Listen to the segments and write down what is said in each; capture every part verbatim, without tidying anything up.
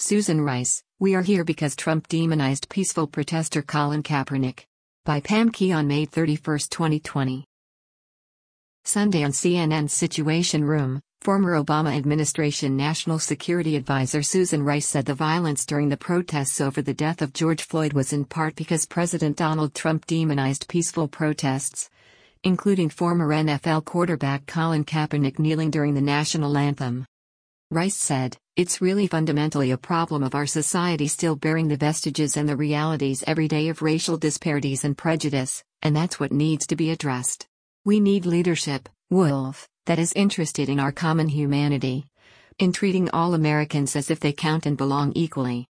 Susan Rice, we are here because Trump demonized peaceful protester Colin Kaepernick. By Pam Key on May thirty-first, twenty twenty. Sunday on C N N's Situation Room, former Obama administration National Security Advisor Susan Rice said the violence during the protests over the death of George Floyd was in part because President Donald Trump demonized peaceful protests, including former N F L quarterback Colin Kaepernick kneeling during the national anthem. Rice said, "It's really fundamentally a problem of our society still bearing the vestiges and the realities every day of racial disparities and prejudice, and that's what needs to be addressed. We need leadership, Wolf, that is interested in our common humanity, in treating all Americans as if they count and belong equally.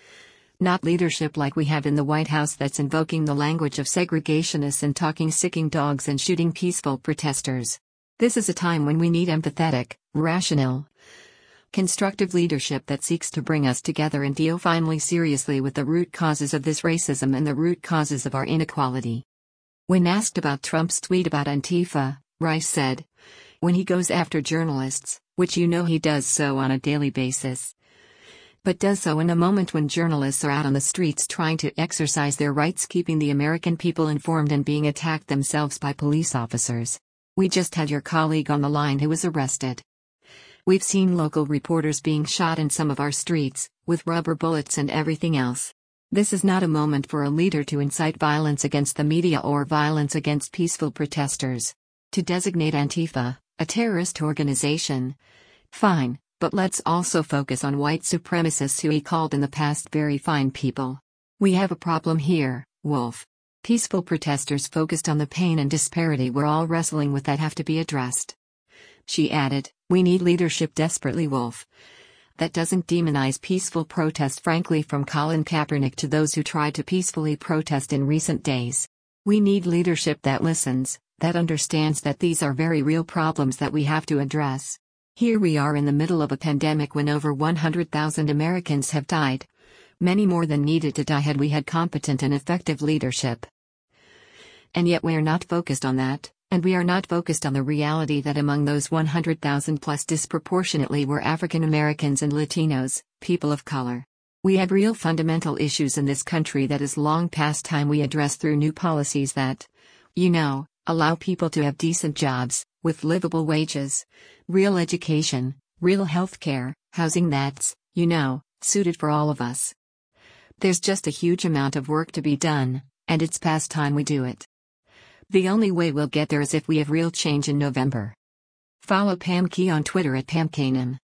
Not leadership like we have in the White House that's invoking the language of segregationists and talking sicking dogs and shooting peaceful protesters. This is a time when we need empathetic, rational, constructive leadership that seeks to bring us together and deal finally seriously with the root causes of this racism and the root causes of our inequality." When asked about Trump's tweet about Antifa, Rice said, "When he goes after journalists, which you know he does so on a daily basis, but does so in a moment when journalists are out on the streets trying to exercise their rights, keeping the American people informed and being attacked themselves by police officers. We just had your colleague on the line who was arrested. We've seen local reporters being shot in some of our streets, with rubber bullets and everything else. This is not a moment for a leader to incite violence against the media or violence against peaceful protesters. To designate Antifa a terrorist organization, fine, but let's also focus on white supremacists who he called in the past very fine people. We have a problem here, Wolf. Peaceful protesters focused on the pain and disparity we're all wrestling with that have to be addressed." She added, "We need leadership desperately, Wolf, that doesn't demonize peaceful protest, frankly, from Colin Kaepernick to those who tried to peacefully protest in recent days. We need leadership that listens, that understands that these are very real problems that we have to address. Here we are in the middle of a pandemic when over one hundred thousand Americans have died, many more than needed to die had we had competent and effective leadership. And yet we are not focused on that. And we are not focused on the reality that among those one hundred thousand plus disproportionately were African Americans and Latinos, people of color. We have real fundamental issues in this country that is long past time we address through new policies that, you know, allow people to have decent jobs, with livable wages, real education, real health care, housing that's, you know, suited for all of us. There's just a huge amount of work to be done, and it's past time we do it. The only way we'll get there is if we have real change in November." Follow Pam Key on Twitter at Pam Kanan.